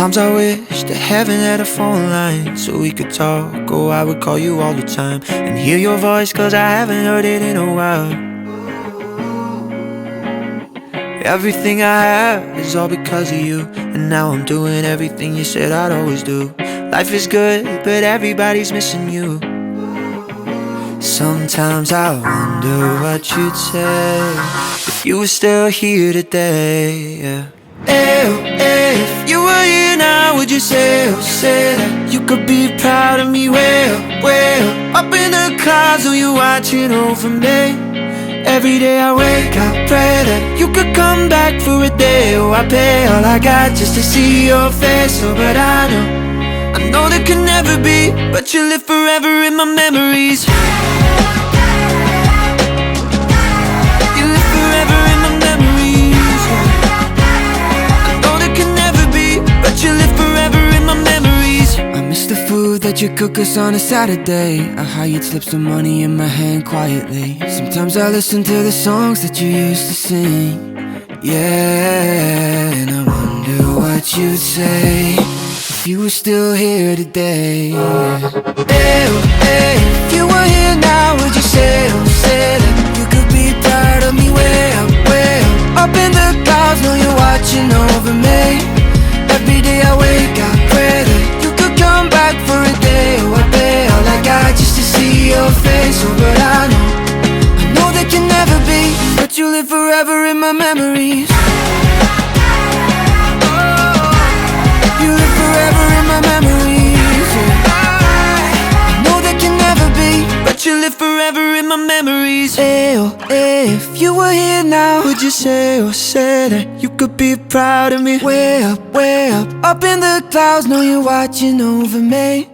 Sometimes I wish that heaven had a phone line so we could talk. Oh, I would call you all the time and hear your voice, cause I haven't heard it in a while. Everything I have is all because of you, and now I'm doing everything you said I'd always do. Life is good, but everybody's missing you. Sometimes I wonder what you'd say if you were still here today, yeah. If you were here now, would you say that you could be proud of me? Well, up in the clouds, are you watching over me? Every day I wake, I pray that you could come back for a day. Oh, I pay all I got just to see your face. Oh, but I know that could never be, but you live forever in my memories. You live forever in my memories. I know that could never be, but you live forever in my memories. I miss the food that you cook us on a Saturday, or how you'd slip some money in my hand quietly. Sometimes I listen to the songs that you used to sing, yeah, and I wonder what you'd say if you were still here today. If you were here now, would you say that you could be proud of me? Well, up in the clouds, know you're watching over me. Every day I wake, I pray that you could come back for a day. Oh, I pay all I got just to see your face. Oh, but I know that can never be, but you live forever in my memories. You live forever in my memories, yeah. I know that can never be, but you live forever in my memories. If you were here now, would you say that you could be proud of me? Way up in the clouds, know you're watching over me.